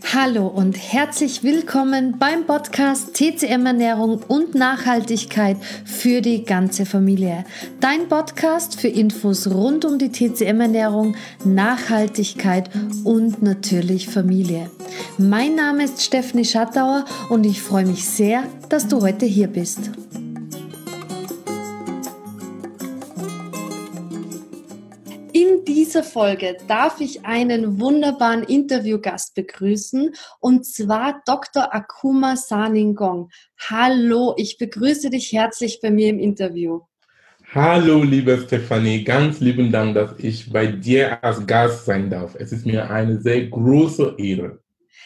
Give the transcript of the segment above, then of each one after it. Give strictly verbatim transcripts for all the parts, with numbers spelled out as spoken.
Hallo und herzlich willkommen beim Podcast T C M Ernährung und Nachhaltigkeit für die ganze Familie. Dein Podcast für Infos rund um die T C M Ernährung, Nachhaltigkeit und natürlich Familie. Mein Name ist Stephanie Schattauer und ich freue mich sehr, dass du heute hier bist. In dieser Folge darf ich einen wunderbaren Interviewgast begrüßen, und zwar Doktor Akuma Saningong. Hallo, ich begrüße dich herzlich bei mir im Interview. Hallo, liebe Stephanie, ganz lieben Dank, dass ich bei dir als Gast sein darf. Es ist mir eine sehr große Ehre.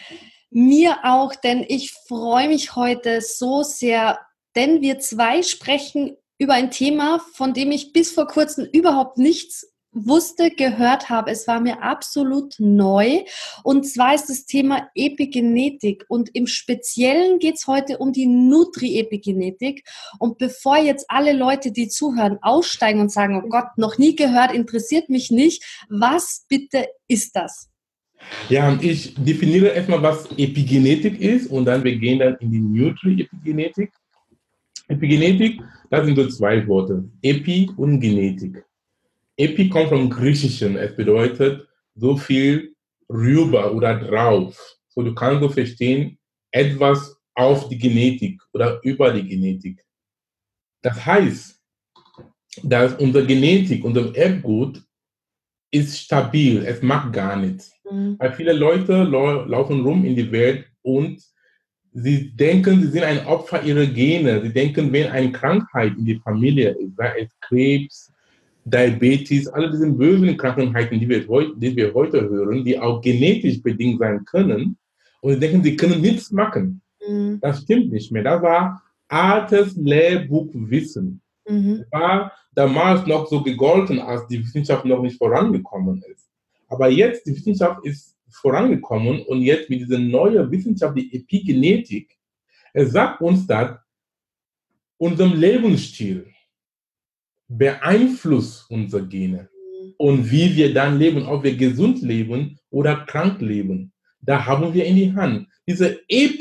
Mir auch, denn ich freue mich heute so sehr, denn wir zwei sprechen über ein Thema, von dem ich bis vor kurzem überhaupt nichts wusste, gehört habe. Es war mir absolut neu, und zwar ist das Thema Epigenetik, und im Speziellen geht es heute um die Nutri-Epigenetik. Und bevor jetzt alle Leute, die zuhören, aussteigen und sagen, oh Gott, noch nie gehört, interessiert mich nicht, was bitte ist das? Ja, und ich definiere erstmal, was Epigenetik ist, und dann wir gehen dann in die Nutri-Epigenetik. Epigenetik, das sind so zwei Worte, Epi und Genetik. Epi kommt vom Griechischen, es bedeutet so viel rüber oder drauf. So, du kannst so verstehen, etwas auf die Genetik oder über die Genetik. Das heißt, dass unsere Genetik, unser Erbgut ist stabil, es macht gar nichts. Mhm. Weil viele Leute lau- laufen rum in die Welt und sie denken, sie sind ein Opfer ihrer Gene. Sie denken, wenn eine Krankheit in die Familie ist, sei es Krebs, Diabetes, alle diese bösen Krankheiten, die wir, heu- die wir heute hören, die auch genetisch bedingt sein können, und sie denken, sie können nichts machen. Mhm. Das stimmt nicht mehr. Das war altes Lehrbuchwissen. Mhm. Das war damals noch so gegolten, als die Wissenschaft noch nicht vorangekommen ist. Aber jetzt, die Wissenschaft ist vorangekommen, und jetzt mit dieser neuen Wissenschaft, die Epigenetik, es sagt uns, dass unser Lebensstil beeinflusst unsere Gene und wie wir dann leben, ob wir gesund leben oder krank leben. Da haben wir in die Hand. Dieser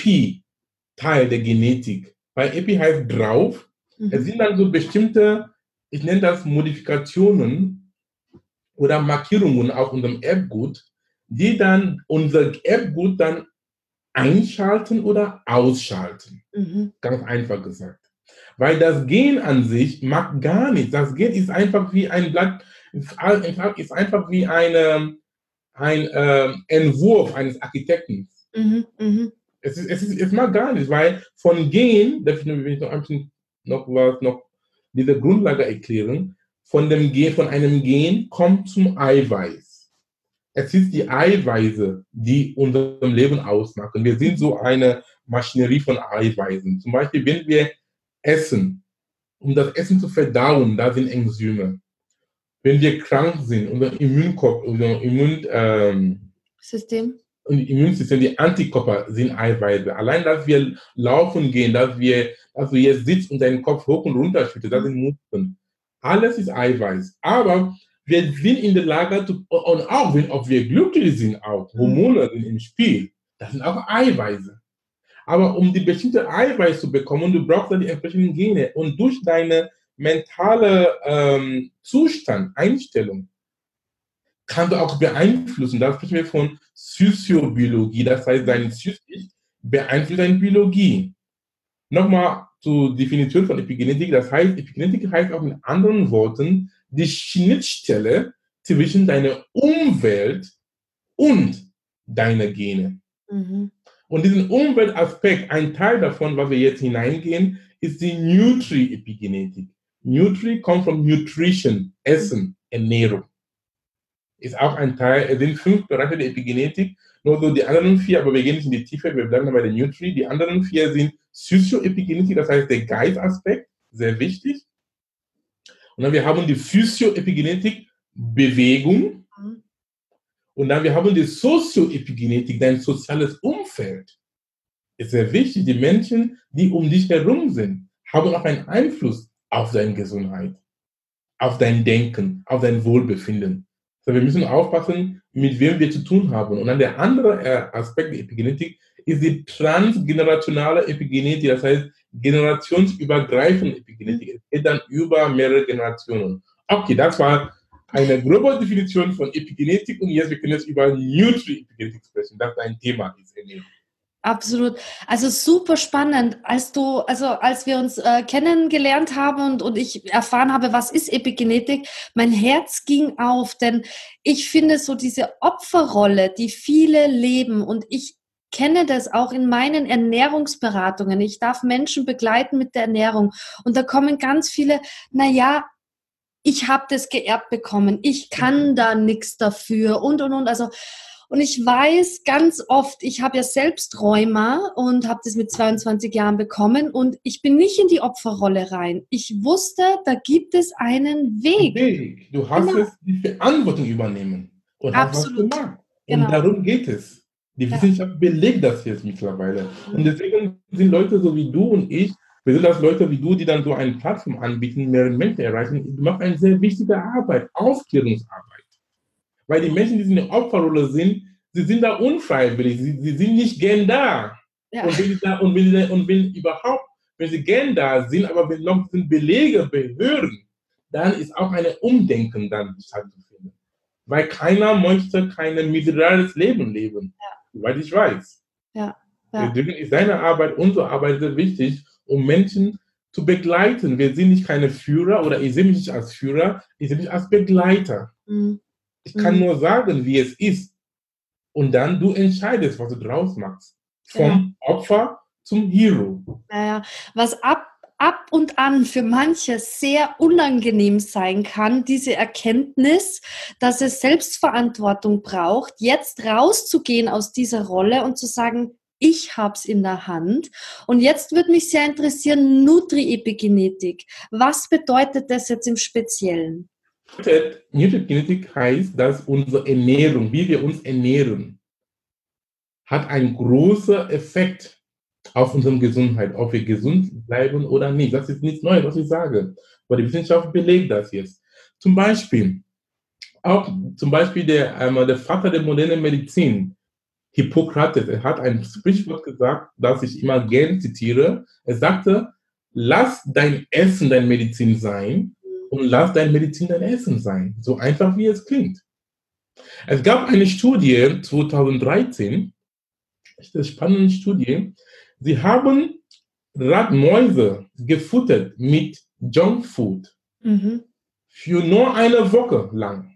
Epi-Teil der Genetik, weil Epi heißt drauf, mhm. Es sind dann so bestimmte, ich nenne das Modifikationen oder Markierungen auf unserem Erbgut, die dann unser Erbgut dann einschalten oder ausschalten. Mhm. Ganz einfach gesagt. Weil das Gen an sich macht gar nichts. Das Gen ist einfach wie ein Blatt, ist einfach wie eine, ein äh, Entwurf eines Architekten. Mhm, mh. es, ist, es, ist, es macht gar nichts, weil von Gen, darf ich noch ein bisschen noch was, noch diese Grundlage erklären, von dem Gen, von einem Gen kommt zum Eiweiß. Es ist die Eiweiße, die unser Leben ausmachen. Wir sind so eine Maschinerie von Eiweißen. Zum Beispiel, wenn wir essen, um das Essen zu verdauen, da sind Enzyme. Wenn wir krank sind, unser Immunkörper, unser Immun, ähm, System. Immunsystem, die Antikörper sind Eiweiße. Allein, dass wir laufen gehen, dass wir, dass wir jetzt sitzen und deinen Kopf hoch und runter schütten, das sind Muskeln. Alles ist Eiweiß. Aber wir sind in der Lage, zu, und auch wenn ob wir glücklich sind, auch Hormone sind im Spiel, das sind auch Eiweiße. Aber um die bestimmte Eiweiß zu bekommen, du brauchst dann die entsprechenden Gene. Und durch deine mentale ähm, Zustand, Einstellung, kannst du auch beeinflussen. Da sprechen wir von Soziobiologie. Das heißt, dein Psychisch beeinflusst deine Biologie. Nochmal zur Definition von Epigenetik. Das heißt, Epigenetik heißt auch mit anderen Worten die Schnittstelle zwischen deiner Umwelt und deiner Gene. Mhm. Und diesen Umweltaspekt, ein Teil davon, was wir jetzt hineingehen, ist die Nutri-Epigenetik. Nutri kommt von Nutrition, Essen, Ernährung. Ist auch ein Teil, es sind fünf Bereiche der Epigenetik, nur so die anderen vier, aber wir gehen nicht in die Tiefe, wir bleiben bei der Nutri. Die anderen vier sind Sozioepigenetik, das heißt der Geistaspekt, sehr wichtig. Und dann wir haben die Physio-Epigenetik, Bewegung. Mhm. Und dann wir haben die Sozioepigenetik, dein soziales Umfeld. Ist sehr wichtig. Die Menschen, die um dich herum sind, haben auch einen Einfluss auf deine Gesundheit, auf dein Denken, auf dein Wohlbefinden. So, wir müssen aufpassen, mit wem wir zu tun haben. Und dann der andere äh, Aspekt der Epigenetik ist die transgenerationale Epigenetik, das heißt generationsübergreifende Epigenetik. Es geht dann über mehrere Generationen. Okay, das war eine grobe Definition von Epigenetik und jetzt wir können jetzt über Nutri-Epigenetik sprechen, das ein Thema ist. Absolut. Also super spannend, als du, also als wir uns äh, kennengelernt haben und, und ich erfahren habe, was ist Epigenetik, mein Herz ging auf, denn ich finde so diese Opferrolle, die viele leben, und ich kenne das auch in meinen Ernährungsberatungen. Ich darf Menschen begleiten mit der Ernährung und da kommen ganz viele, naja, ich habe das geerbt bekommen, ich kann da nichts dafür und, und, und, also und ich weiß ganz oft, ich habe ja selbst Rheuma und habe das mit zweiundzwanzig Jahren bekommen und ich bin nicht in die Opferrolle rein. Ich wusste, da gibt es einen Weg. Weg. Du hast genau. es die Verantwortung übernehmen und hast was gemacht. Und genau. darum geht es. Die ja. Wissenschaft belegt das jetzt mittlerweile. Mhm. Und deswegen sind Leute so wie du und ich, besonders Leute wie du, die dann so eine Plattform anbieten, mehrere Menschen erreichen, du machst eine sehr wichtige Arbeit, Aufklärungsarbeit. Weil die Menschen, die in der Opferrolle sind, sie sind da unfreiwillig, sie, sie sind nicht gern da. Ja. Und, wenn sie da und, wenn sie, und wenn überhaupt, wenn sie gern da sind, aber wenn noch sind Belege, Behörden, dann ist auch ein Umdenken dann stattzufinden. Weil keiner möchte kein miserables Leben leben, ja. Soweit ich weiß. Ja. Ja. Deswegen ist deine Arbeit, unsere Arbeit sehr wichtig, um Menschen zu begleiten. Wir sind nicht keine Führer oder ich sehe mich nicht als Führer, ich sehe mich als Begleiter. Mhm. Ich kann mhm. nur sagen, wie es ist. Und dann du entscheidest, was du draus machst. Vom ja. Opfer zum Hero. Naja, was ab, ab und an für manche sehr unangenehm sein kann, diese Erkenntnis, dass es Selbstverantwortung braucht, jetzt rauszugehen aus dieser Rolle und zu sagen, ich habe es in der Hand. Und jetzt würde mich sehr interessieren, Nutri-Epigenetik. Was bedeutet das jetzt im Speziellen? Nutri-Epigenetik heißt, dass unsere Ernährung, wie wir uns ernähren, hat einen großen Effekt auf unsere Gesundheit, ob wir gesund bleiben oder nicht. Das ist nichts Neues, was ich sage. Aber die Wissenschaft belegt das jetzt. Zum Beispiel, auch zum Beispiel der, ähm, der Vater der modernen Medizin, Hippokrates, er hat ein Sprichwort gesagt, das ich immer gerne zitiere. Er sagte, lass dein Essen deine Medizin sein und lass dein Medizin dein Essen sein. So einfach, wie es klingt. Es gab eine Studie zweitausenddreizehn, eine spannende Studie. Sie haben Radmäuse gefuttert mit Junkfood mhm. für nur eine Woche lang.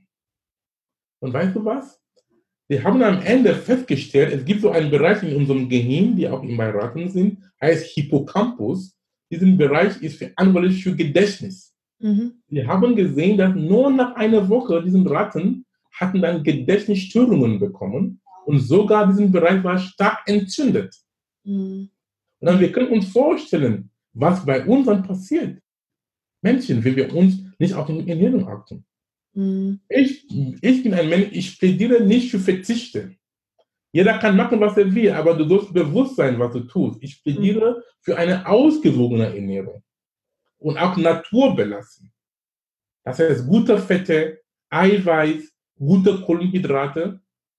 Und weißt du was? Wir haben am Ende festgestellt, es gibt so einen Bereich in unserem Gehirn, die auch bei Ratten sind, heißt Hippocampus. Dieser Bereich ist verantwortlich für Gedächtnis. Mhm. Wir haben gesehen, dass nur nach einer Woche diese Ratten hatten dann Gedächtnisstörungen bekommen und sogar dieser Bereich war stark entzündet. Mhm. Und dann wir können uns vorstellen, was bei uns dann passiert. Menschen, wenn wir uns nicht auf die Ernährung achten. Mhm. Ich, ich bin ein Mensch, ich plädiere nicht für Verzichte. Jeder kann machen, was er will, aber du sollst bewusst sein, was du tust. Ich plädiere mhm. für eine ausgewogene Ernährung und auch naturbelassen. Das heißt, gute Fette, Eiweiß, gute Kohlenhydrate,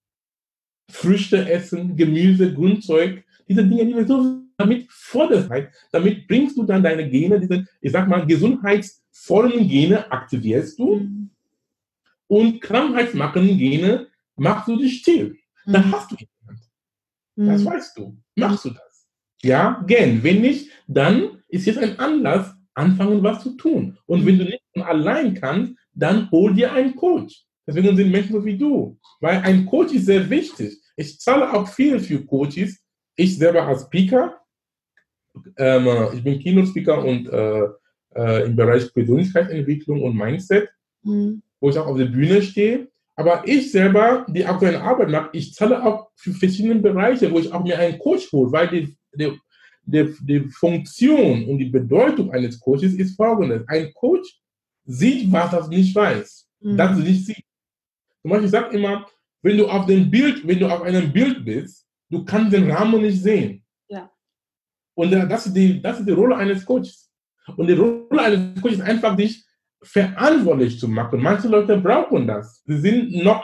Früchte essen, Gemüse, Grünzeug, diese Dinge, die wir so damit forderst, damit bringst du dann deine Gene, diese, ich sag mal, gesundheitsvollen Gene aktivierst du. Mhm. Und krankheitsmachende Gene machst du dich still. Mhm. Dann hast du jemand. Mhm. Das weißt du. Machst du das? Ja, gern. Wenn nicht, dann ist jetzt ein Anlass, anfangen, was zu tun. Und mhm. wenn du nicht allein kannst, dann hol dir einen Coach. Deswegen sind Menschen so wie du. Weil ein Coach ist sehr wichtig. Ich zahle auch viel für Coaches. Ich selber als Speaker, ähm, ich bin Keynote-Speaker und äh, äh, im Bereich Persönlichkeitsentwicklung und Mindset. Mhm. Wo ich auch auf der Bühne stehe. Aber ich selber, die aktuelle Arbeit mache, ich zahle auch für verschiedene Bereiche, wo ich auch mir einen Coach hole, weil die, die, die, die Funktion und die Bedeutung eines Coaches ist folgendes. Ein Coach sieht, was er nicht weiß, mhm. das er nicht sieht. Zum Beispiel, ich sage immer, wenn du auf dem Bild, wenn du auf einem Bild bist, du kannst den Rahmen nicht sehen. Ja. Und das ist, die, das ist die Rolle eines Coaches. Und die Rolle eines Coaches ist einfach, dich verantwortlich zu machen. Manche Leute brauchen das. Sie sind noch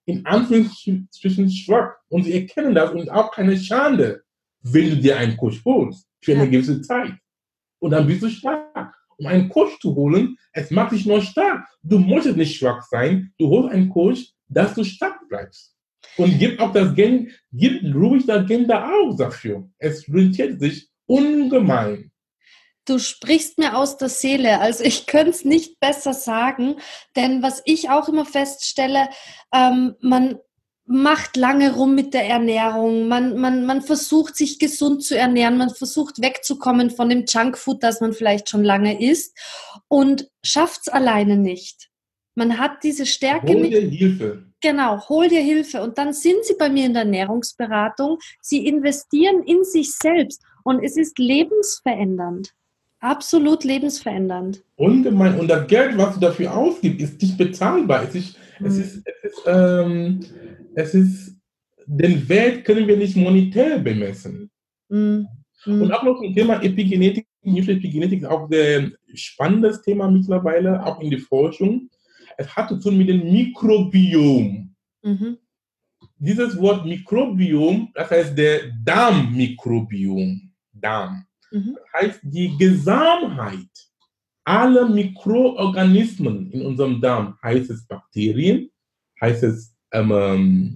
in Anführungsstrichen schwach. Und sie erkennen das und auch keine Schande, wenn du dir einen Coach holst für eine ja. gewisse Zeit. Und dann bist du stark. Um einen Coach zu holen, es macht dich nur stark. Du musst nicht schwach sein. Du holst einen Coach, dass du stark bleibst. Und gib auch das Geld, gib ruhig das Geld da aus dafür. Es rentiert sich ungemein. Du sprichst mir aus der Seele. Also ich könnte es nicht besser sagen, denn was ich auch immer feststelle, ähm, man macht lange rum mit der Ernährung, man, man, man versucht sich gesund zu ernähren, man versucht wegzukommen von dem Junkfood, das man vielleicht schon lange isst und schafft es alleine nicht. Man hat diese Stärke hol nicht. Dir Hilfe. Genau, hol dir Hilfe. Und dann sind sie bei mir in der Ernährungsberatung, sie investieren in sich selbst und es ist lebensverändernd. Absolut lebensverändernd. Ungemein. Und das Geld, was du dafür ausgibst, ist nicht bezahlbar. Es ist, hm. es ist, es ist, ähm, es ist, den Wert können wir nicht monetär bemessen. Hm. Hm. Und auch noch zum Thema Epigenetik. Epigenetik ist auch ein sehr spannendes Thema mittlerweile, auch in der Forschung. Es hat zu tun mit dem Mikrobiom. Mhm. Dieses Wort Mikrobiom, das heißt der Darmmikrobiom. Darm. Mhm. Das heißt, die Gesamtheit aller Mikroorganismen in unserem Darm, heißt es Bakterien, heißt es ähm,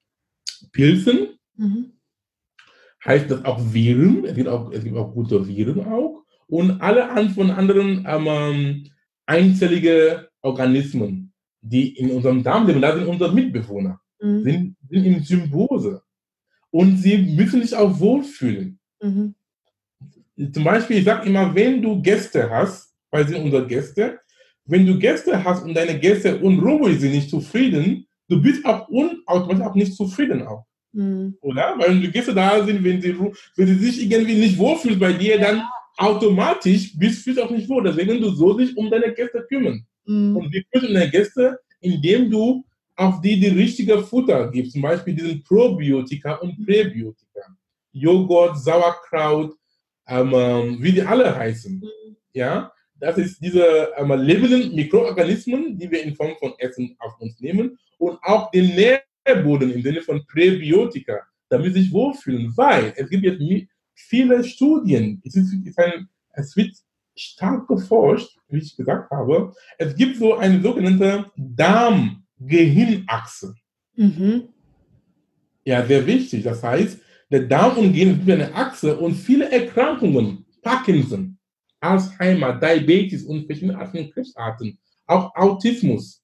Pilzen, mhm. heißt das auch Viren, es gibt auch, es gibt auch gute Viren auch, und alle Art von anderen ähm, einzellige Organismen, die in unserem Darm leben, das sind unsere Mitbewohner, mhm. sind, sind in Symbiose. Und sie müssen sich auch wohlfühlen. Mhm. Zum Beispiel, ich sage immer, wenn du Gäste hast, weil sie unsere Gäste, wenn du Gäste hast und deine Gäste unruhig sind, nicht zufrieden, du bist auch automatisch auch nicht zufrieden auch. Mhm. Oder? Weil die Gäste da sind, wenn sie, wenn sie sich irgendwie nicht wohlfühlen bei dir, dann automatisch bist du auch nicht wohl. Deswegen du so dich um deine Gäste kümmern. Mhm. Und wir kümmern deine Gäste, indem du auf die die richtige Futter gibst. Zum Beispiel diesen Probiotika und Präbiotika. Joghurt, Sauerkraut, ähm, wie die alle heißen. Mhm. Ja? Das ist diese ähm, lebenden Mikroorganismen, die wir in Form von Essen auf uns nehmen. Und auch den Nährboden im Sinne von Präbiotika, damit sie sich wohlfühlen. Weil es gibt jetzt viele Studien, es, ist, ein, es wird stark geforscht, wie ich gesagt habe, es gibt so eine sogenannte Darm-Gehirnachse. Mhm. Ja, sehr wichtig. Das heißt, der Darm und Gehirn sind eine Achse und viele Erkrankungen, Parkinson, Alzheimer, Diabetes und verschiedene Arten von Krebsarten, auch Autismus,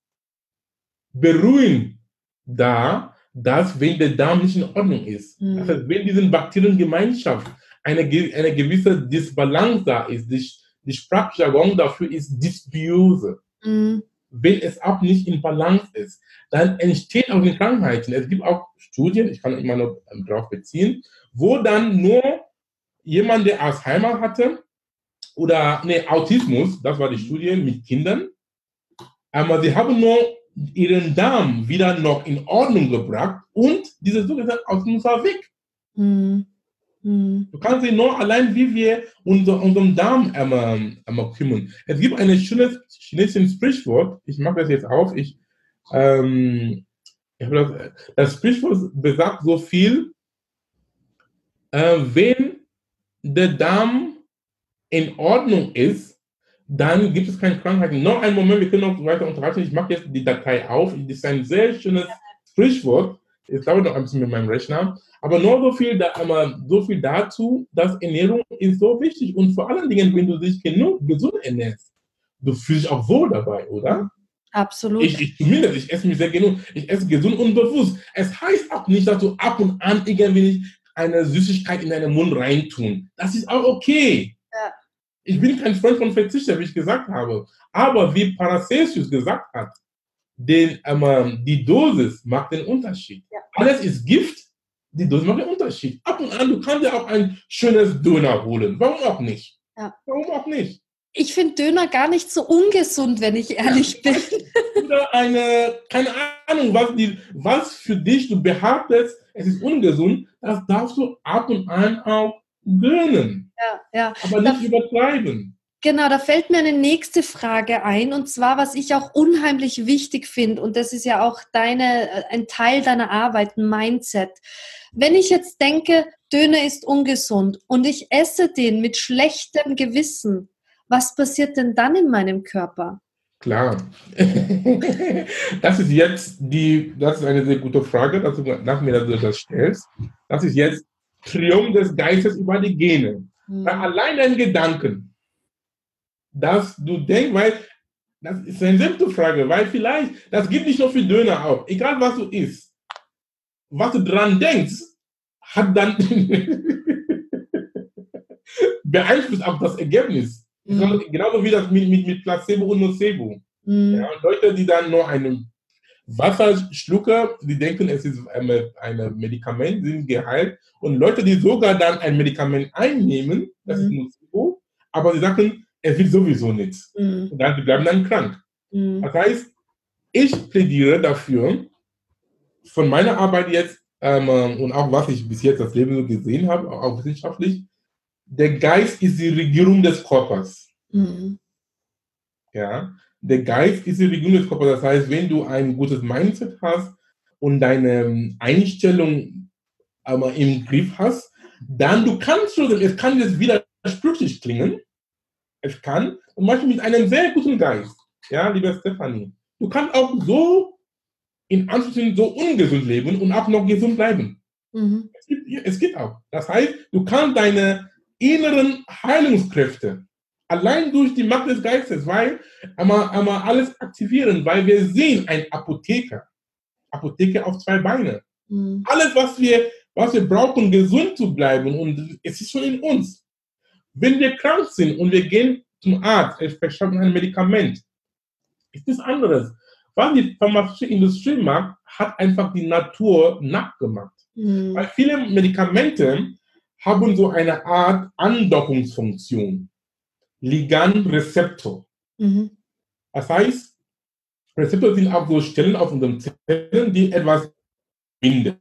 beruhen da, dass wenn der Darm nicht in Ordnung ist, mhm. das heißt, wenn diese Bakteriengemeinschaft eine, eine gewisse Disbalance da ist, die, die Sprachjargon dafür ist Dysbiose. Mhm. Wenn es auch nicht in Balance ist, dann entstehen auch die Krankheiten. Es gibt auch Studien, ich kann immer noch darauf beziehen, wo dann nur jemand, der Alzheimer hatte oder nee, Autismus, das war die Studie mit Kindern, aber sie haben nur ihren Darm wieder noch in Ordnung gebracht und diese sogenannte Autismus war weg. Mhm. Mhm. Du kannst dich nur allein, wie wir unser, unseren Darm ähm, ähm, kümmern. Es gibt ein schönes chinesisches Sprichwort, ich mache das jetzt auf, ich, ähm, ich das, das Sprichwort besagt so viel, äh, wenn der Darm in Ordnung ist, dann gibt es keine Krankheiten. Noch einen Moment, wir können noch weiter unterhalten. Ich mache jetzt die Datei auf. Das ist ein sehr schönes Sprichwort. Es dauert noch ein bisschen mit meinem Rechner. Aber nur so viel, da, aber so viel dazu, dass Ernährung ist so wichtig. Und vor allen Dingen, wenn du dich genug gesund ernährst, du fühlst dich auch wohl dabei, oder? Absolut. Ich, ich zumindest, ich esse mich sehr genug. Ich esse gesund und bewusst. Es heißt auch nicht, dass du ab und an irgendwie eine Süßigkeit in deinen Mund reintun. Das ist auch okay. Ja. Ich bin kein Freund von Verzichter, wie ich gesagt habe. Aber wie Paracelsus gesagt hat, den, ähm, die Dosis macht den Unterschied. Ja. Alles ist Gift, die Dosis macht den Unterschied. Ab und an, du kannst ja auch ein schönes Döner holen. Warum auch nicht? Ja. Warum auch nicht? Ich finde Döner gar nicht so ungesund, wenn ich ehrlich bin. Oder eine, keine Ahnung, was, die, was für dich du behauptest, es ist ungesund, das darfst du ab und an auch gönnen. Ja, ja. Aber nicht da, übertreiben. Genau, da fällt mir eine nächste Frage ein, und zwar, was ich auch unheimlich wichtig finde, und das ist ja auch deine, äh, ein Teil deiner Arbeit, ein Mindset. Wenn ich jetzt denke, Döner ist ungesund und ich esse den mit schlechtem Gewissen, was passiert denn dann in meinem Körper? Klar. Das ist jetzt die, das ist eine sehr gute Frage, dass du nach mir dass du das stellst. Das ist jetzt Triumph des Geistes über die Gene. Weil Hm. allein dein Gedanken, dass du denkst, weil das ist eine simple Frage, weil vielleicht, das gibt nicht nur für Döner auch, egal was du isst, was du dran denkst, hat dann beeinflusst auch das Ergebnis. Mhm. Genauso wie das mit, mit, mit Placebo und Nocebo. Mhm. Ja, und Leute, die dann nur einen Wasser schlucken, die denken, es ist ein, ein Medikament, sind geheilt. Und Leute, die sogar dann ein Medikament einnehmen, das ist Mhm. Nocebo, aber sie sagen, es wird sowieso nichts. Mhm. Und dann, die bleiben dann krank. Mhm. Das heißt, ich plädiere dafür, von meiner Arbeit jetzt ähm, und auch was ich bis jetzt das Leben so gesehen habe, auch wissenschaftlich, der Geist ist die Regierung des Körpers. Mhm. Ja? Der Geist ist die Regierung des Körpers. Das heißt, wenn du ein gutes Mindset hast und deine Einstellung aber im Griff hast, dann du kannst schon, es kann jetzt widersprüchlich klingen, es kann, zum Beispiel mit einem sehr guten Geist, ja, liebe Stefanie, du kannst auch so in Anführungszeichen so ungesund leben und auch noch gesund bleiben. Mhm. Es gibt, es gibt auch. Das heißt, du kannst deine inneren Heilungskräfte allein durch die Macht des Geistes, weil einmal, einmal alles aktivieren, weil wir sehen ein Apotheker. Apotheker auf zwei Beine. Mhm. Alles, was wir, was wir brauchen, gesund zu bleiben, und es ist schon in uns. Wenn wir krank sind und wir gehen zum Arzt, er verschreibt ein Medikament, ist das anderes. Was die pharmazeutische Industrie macht, hat einfach die Natur nachgemacht. Mhm. Weil viele Medikamente haben so eine Art Andockungsfunktion. Ligand-Rezeptor. Mhm. Das heißt, Rezeptoren sind auch so Stellen auf unseren Zellen, die etwas bindet.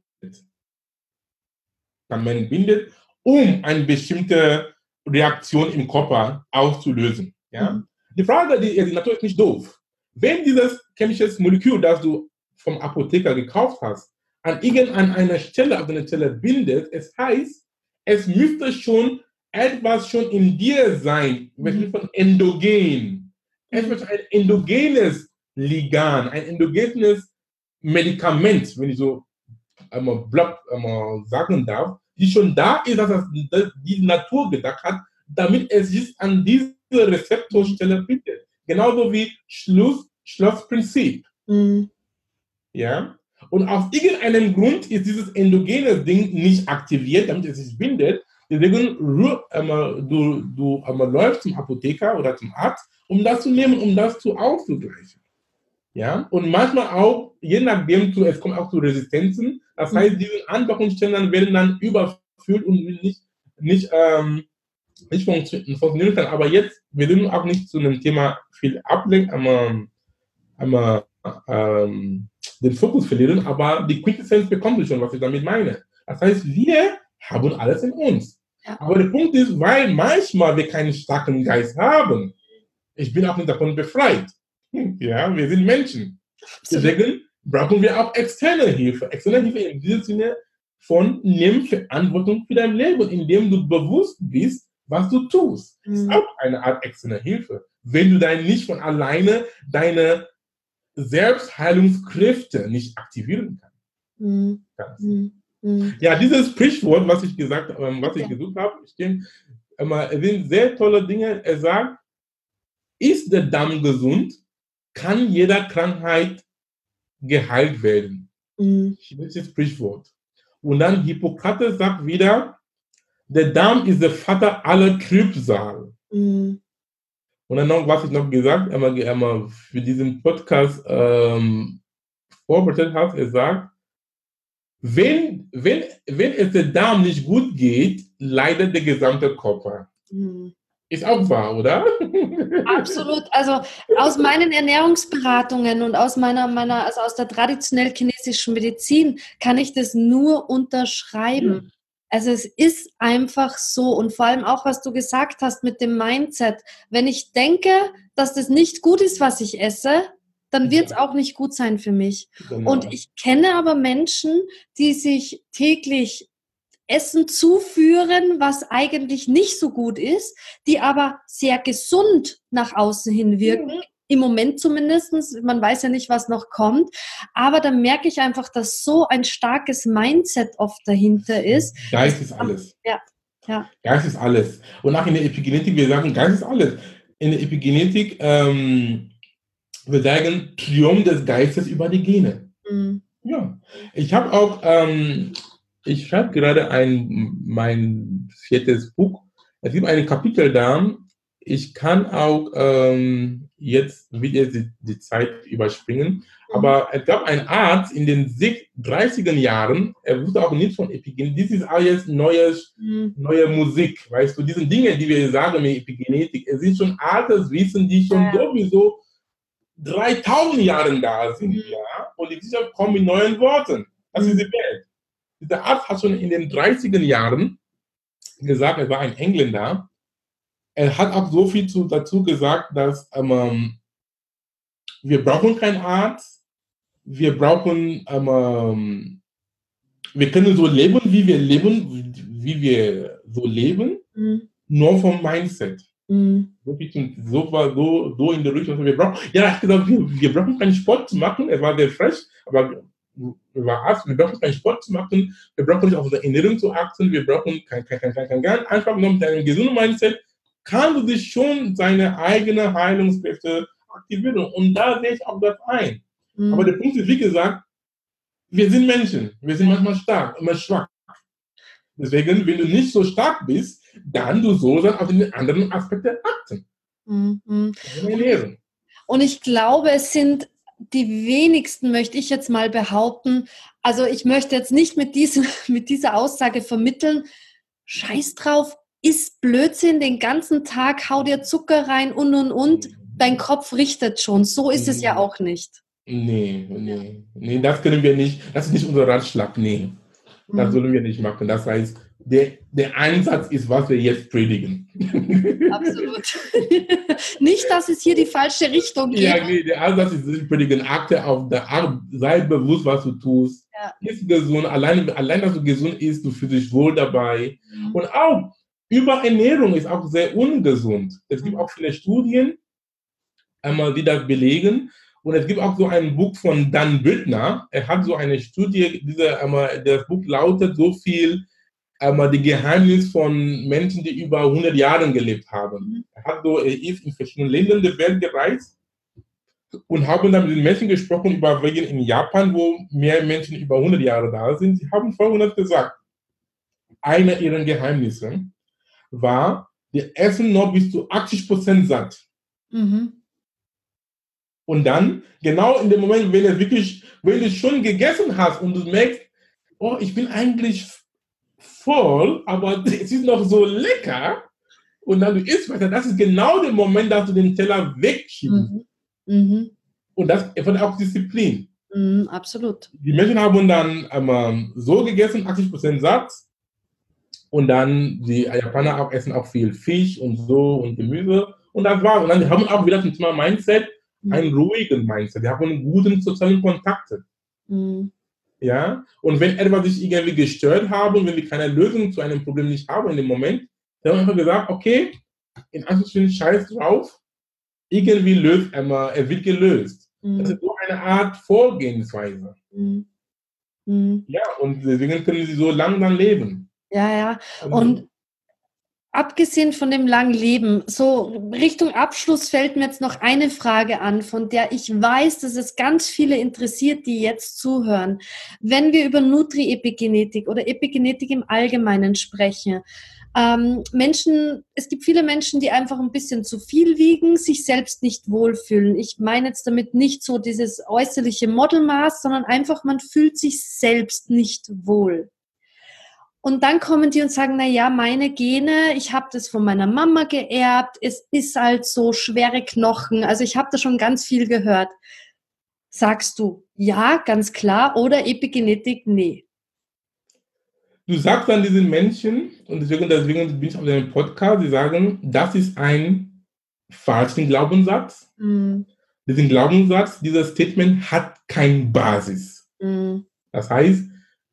Man bindet, um eine bestimmte Reaktion im Körper auszulösen. Ja? Mhm. Die Frage, die, die Natur ist nicht doof. Wenn dieses chemische Molekül, das du vom Apotheker gekauft hast, an irgendeiner Stelle auf deiner Zelle bindet, es heißt, es müsste schon etwas schon in dir sein, Mhm. von endogen. Es Mhm. wird ein endogenes Ligand, ein endogenes Medikament, wenn ich so einmal, block, einmal sagen darf, die schon da ist, dass das die Natur gedacht hat, damit es sich an diese Rezeptorstelle bindet. Genauso wie Schluss, Schlussprinzip. Mhm. Ja? Und aus irgendeinem Grund ist dieses endogene Ding nicht aktiviert, damit es sich bindet. Deswegen du, du einmal läufst zum Apotheker oder zum Arzt, um das zu nehmen, um das zu auszugleichen. Ja? Und manchmal auch, je nachdem, zu, es kommt auch zu Resistenzen. Das heißt, Mhm. diese Andockungsstellen werden dann überfüllt und nicht, nicht, ähm, nicht funktionieren kann. Aber jetzt, wir sind auch nicht zu einem Thema viel ablenken, aber, aber ähm, den Fokus verlieren, aber die Quintessenz bekommt ihr schon, was ich damit meine. Das heißt, wir haben alles in uns. Ja. Aber der Punkt ist, weil manchmal wir keinen starken Geist haben, ich bin auch nicht davon befreit. Ja, wir sind Menschen. Absolut. Deswegen brauchen wir auch externe Hilfe. Externe Hilfe in diesem Sinne von nimm Verantwortung für dein Leben, indem du bewusst bist, was du tust. Das ist Mhm. auch eine Art externe Hilfe. Wenn du dann nicht von alleine deine Selbstheilungskräfte nicht aktivieren Mhm. kannst. Mhm. Mhm. Ja, dieses Sprichwort, was ich gesagt habe, was ich Ja. gesucht habe, stimmt, es sind sehr tolle Dinge. Er sagt, ist der Darm gesund, kann jeder Krankheit geheilt werden. Mhm. Chinesisches Sprichwort. Und dann Hippokrates sagt wieder, der Darm ist der Vater aller Trübsal. Mhm. Und dann noch, was ich noch gesagt einmal, einmal für diesen Podcast ähm, vorbereitet habe, er sagt, wenn, wenn, wenn es der Darm nicht gut geht, leidet der gesamte Körper. Mhm. Ist auch wahr, oder? Absolut. Also aus meinen Ernährungsberatungen und aus meiner, meiner, also aus der traditionell chinesischen Medizin kann ich das nur unterschreiben. Also es ist einfach so und vor allem auch, was du gesagt hast mit dem Mindset. Wenn ich denke, dass das nicht gut ist, was ich esse, dann wird es Ja, auch nicht gut sein für mich. Und genau. ich kenne aber Menschen, die sich täglich Essen zuführen, was eigentlich nicht so gut ist, die aber sehr gesund nach außen hin wirken. Ja. Im Moment zumindest, man weiß ja nicht, was noch kommt, aber dann merke ich einfach, dass so ein starkes Mindset oft dahinter ist. Geist Das, ist alles. ja, ja. Geist ist alles. Und auch in der Epigenetik, wir sagen, Geist ist alles. In der Epigenetik, ähm, wir sagen, Triumph des Geistes über die Gene. Mhm. Ja. Ich habe auch, ähm, ich schreibe gerade ein, mein viertes Buch. Es gibt ein Kapitel da. Ich kann auch ähm, jetzt wieder die, die Zeit überspringen. Aber es gab einen Arzt in den dreißiger Jahren, er wusste auch nicht von Epigenetik. Das ist alles neues, Mhm. neue Musik. Weißt du, diese Dinge, die wir sagen mit Epigenetik, es sind schon altes Wissen, die schon Ja. sowieso dreitausend Jahren da sind. Mhm. Ja? Und die Wissenschaft kommen mit neuen Worten. Das Mhm. ist die Welt. Dieser Arzt hat schon in den dreißiger Jahren gesagt, er war ein Engländer. Er hat auch so viel zu, dazu gesagt, dass ähm, wir brauchen keinen Arzt, wir brauchen, ähm, wir können so leben, wie wir leben, wie, wie wir so leben, Mhm. nur vom Mindset. Mhm. So, so, so, so in der Richtung. Wir brauchen, ja, er hat gesagt, wir, wir brauchen keinen Sport zu machen. Er war sehr frech, aber er war Arzt. Wir brauchen keinen Sport zu machen. Wir brauchen nicht auf unsere Ernährung zu achten. Wir brauchen kein, kein, kein, kein, kein, einfach nur mit einem gesunden Mindset kann du dich schon seine eigene Heilungskräfte aktivieren. Und da sehe ich auch das ein. Mhm. Aber der Punkt ist, wie gesagt, wir sind Menschen. Wir sind manchmal stark, immer schwach. Deswegen, wenn du nicht so stark bist, dann du so dann auf die anderen Aspekte achten. Mhm. Ernährung. Und ich glaube, es sind die wenigsten, möchte ich jetzt mal behaupten, also ich möchte jetzt nicht mit, diesem, mit dieser Aussage vermitteln, scheiß drauf, isst Blödsinn den ganzen Tag, hau dir Zucker rein und und und, dein Kopf richtet schon. So ist es ja auch nicht. Nee, nee, nee, das können wir nicht, das ist nicht unser Ratschlag, nee. Das sollen wir nicht machen. Das heißt, der, der Einsatz ist, was wir jetzt predigen. Absolut. Nicht, dass es hier die falsche Richtung geht. Ja, nee, der Ansatz ist, ich predigen, achte auf der Art, sei bewusst, was du tust. Ja. Ist gesund, allein, allein, dass du gesund isst, du fühlst dich wohl dabei. Mhm. Und auch Überernährung ist auch sehr ungesund. Es gibt auch viele Studien, einmal, die das belegen. Und es gibt auch so ein Buch von Dan Bittner. Er hat so eine Studie, diese, einmal, das Buch lautet so viel, einmal die Geheimnis von Menschen, die über hundert Jahre gelebt haben. Er hat so, er ist in verschiedenen Ländern der Welt gereist und haben dann mit den Menschen gesprochen, über wegen in Japan, wo mehr Menschen über hundert Jahre da sind. Sie haben Folgendes gesagt. Einer ihrer Geheimnisse war, wir essen noch bis zu achtzig Prozent satt. Mhm. Und dann, genau in dem Moment, wenn du wirklich, wenn du schon gegessen hast und du merkst, oh, ich bin eigentlich voll, aber es ist noch so lecker. Und dann du isst weiter, das ist genau der Moment, dass du den Teller wegschiebst. Mhm. Mhm. Und das erfordert auch Disziplin. Mhm, absolut. Die Menschen haben dann ähm, so gegessen, achtzig Prozent satt. Und dann, die Japaner auch essen auch viel Fisch und so und Gemüse. Und das war's. Und dann haben wir auch wieder zum Thema Mindset, mhm. einen ruhigen Mindset. Die haben einen guten sozialen Kontakt. Mhm. Ja? Und wenn etwas sich irgendwie gestört haben und wenn wir keine Lösung zu einem Problem nicht haben in dem Moment, dann haben wir einfach gesagt, okay, in Anführungsstrichen scheiß drauf, irgendwie löst er, er wird gelöst. Mhm. Das ist so eine Art Vorgehensweise. Mhm. Mhm. Ja, und deswegen können sie so langsam leben. Ja, ja. Und abgesehen von dem langen Leben, so Richtung Abschluss fällt mir jetzt noch eine Frage an, von der ich weiß, dass es ganz viele interessiert, die jetzt zuhören. Wenn wir über Nutri-Epigenetik oder Epigenetik im Allgemeinen sprechen, ähm, Menschen, es gibt viele Menschen, die einfach ein bisschen zu viel wiegen, sich selbst nicht wohlfühlen. Ich meine jetzt damit nicht so dieses äußerliche Modelmaß, sondern einfach, man fühlt sich selbst nicht wohl. Und dann kommen die und sagen, na ja, meine Gene, ich habe das von meiner Mama geerbt, es ist halt so schwere Knochen. Also ich habe da schon ganz viel gehört. Sagst du ja, ganz klar, oder Epigenetik, nee? du sagst dann diesen Menschen, und deswegen, deswegen bin ich auf deinem Podcast, die sagen, das ist ein falscher Glaubenssatz. Mm. Diesen Glaubenssatz, dieser Statement hat keine Basis. Mm. Das heißt,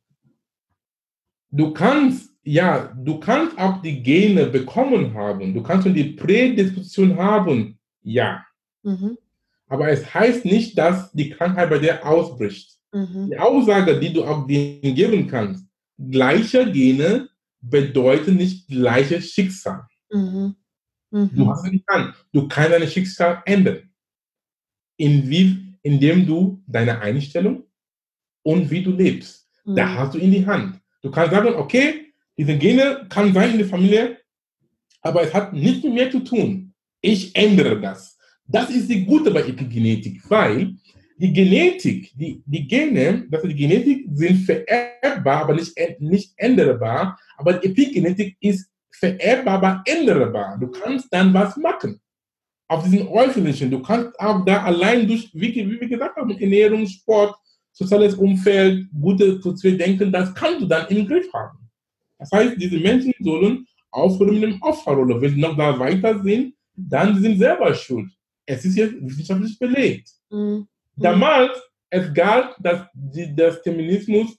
du kannst, ja, du kannst auch die Gene bekommen haben, du kannst schon die Prädisposition haben, ja. Mhm. Aber es heißt nicht, dass die Krankheit bei dir ausbricht. Mhm. Die Aussage, die du auch denen geben kannst, gleiche Gene bedeuten nicht gleiches Schicksal. Mhm. Mhm. Du hast nicht an. Du kannst dein Schicksal ändern. In wie, indem du deine Einstellung und wie du lebst. Mhm. Da hast du in die Hand. Du kannst sagen, okay, diese Gene kann sein in der Familie, aber es hat nichts mit mir zu tun. Ich ändere das. Das ist die Gute bei Epigenetik, weil die Genetik, die, die Gene, also die Genetik sind vererbbar, aber nicht, nicht änderbar. Aber die Epigenetik ist vererbbar, aber änderbar. Du kannst dann was machen. Auf diesen äußerlichen, du kannst auch da allein durch, wie, wie wir gesagt haben, Ernährung, Sport, soziales Umfeld, gute soziale Denken, das kannst du dann im Griff haben. Das heißt, diese Menschen sollen aufhören mit dem Opferrolle. Wenn sie noch da weiter sind, dann sind sie selber schuld. Es ist jetzt wissenschaftlich belegt. Mhm. Damals, es galt, dass die, das Determinismus,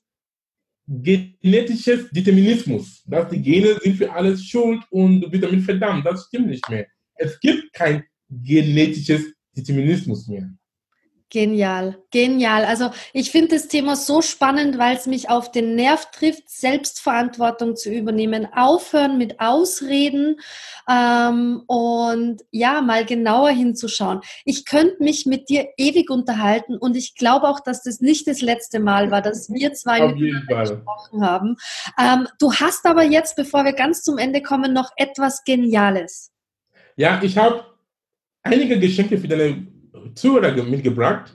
genetisches Determinismus, dass die Gene sind für alles schuld und du bist damit verdammt. Das stimmt nicht mehr. Es gibt kein genetisches Determinismus mehr. Genial, genial. Also ich finde das Thema so spannend, weil es mich auf den Nerv trifft, Selbstverantwortung zu übernehmen, aufhören mit Ausreden ähm, und ja, mal genauer hinzuschauen. Ich könnte mich mit dir ewig unterhalten und ich glaube auch, dass das nicht das letzte Mal war, dass wir zwei miteinander gesprochen haben. Ähm, du hast aber jetzt, bevor wir ganz zum Ende kommen, noch etwas Geniales. Ja, ich habe einige Geschenke für deine Zuhörer mitgebracht.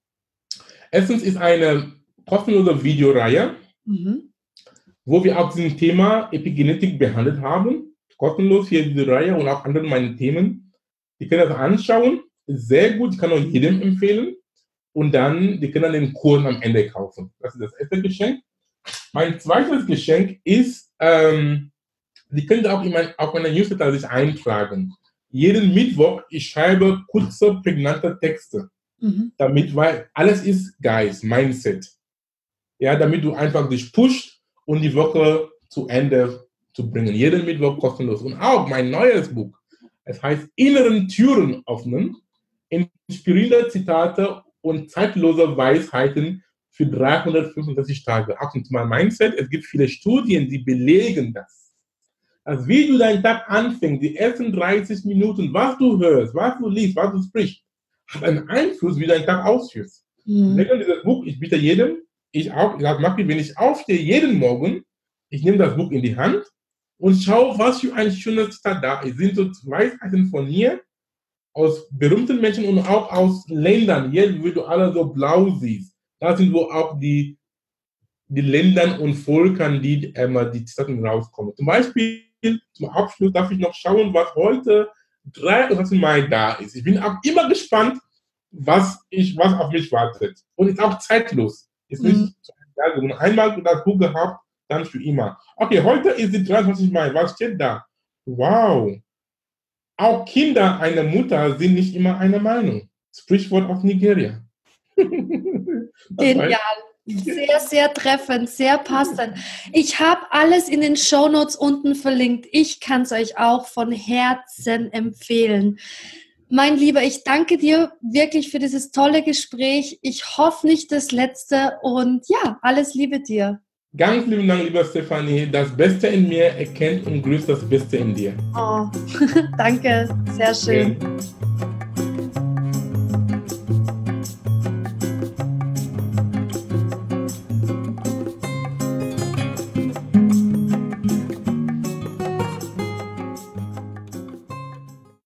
Erstens ist eine kostenlose Videoreihe, mhm. wo wir auch dieses Thema Epigenetik behandelt haben. Kostenlos hier diese Reihe und auch andere meine Themen. Die können das anschauen. Ist sehr gut. Ich kann auch jedem empfehlen. Und dann, die können den Kurs am Ende kaufen. Das ist das erste Geschenk. Mein zweites Geschenk ist, ähm, die können auch in mein, auf meiner Newsletter sich eintragen. Jeden Mittwoch, ich schreibe kurze, prägnante Texte. Mhm. Damit, weil alles ist Geist, Mindset. Ja, damit du einfach dich pusht und die Woche zu Ende zu bringen. Jeden Mittwoch kostenlos. Und auch mein neues Buch. Es heißt Inneren Türen öffnen. Inspirierende Zitate und zeitlose Weisheiten für dreihundertfünfundsechzig Tage. Auch zum Thema Mindset. Es gibt viele Studien, die belegen das. Also wie du deinen Tag anfängst, die ersten dreißig Minuten, was du hörst, was du liest, was du sprichst, hat einen Einfluss, wie du deinen Tag ausführst. Mhm. Dieses Buch, ich biete jedem, ich auch, ich sage, wenn ich aufstehe, jeden Morgen, ich nehme das Buch in die Hand und schaue, was für ein schönes Zitat da ist. Es sind so Weisheiten von mir, aus berühmten Menschen und auch aus Ländern, hier, wie du alle so blau siehst. Da sind wo auch die, die Ländern und Völkern, die immer die Zitaten rauskommen. Zum Beispiel, zum Abschluss darf ich noch schauen, was heute dreiunddreißigsten Mai da ist. Ich bin auch immer gespannt, was, ich, was auf mich wartet. Und ist auch zeitlos. Ist nicht mhm. ja, einmal das Buch gehabt, dann für immer. Okay, heute ist die dreiunddreißigsten Mai. Was steht da? Wow. Auch Kinder einer Mutter sind nicht immer einer Meinung. Sprichwort aus Nigeria. Genial. Sehr, sehr treffend, sehr passend. Ich habe alles in den Shownotes unten verlinkt. Ich kann es euch auch von Herzen empfehlen. Mein Lieber, ich danke dir wirklich für dieses tolle Gespräch. Ich hoffe nicht das letzte und ja, alles Liebe dir. Ganz lieben Dank, lieber Stefanie. Das Beste in mir erkennt und grüßt das Beste in dir. Oh, danke, sehr schön. Okay.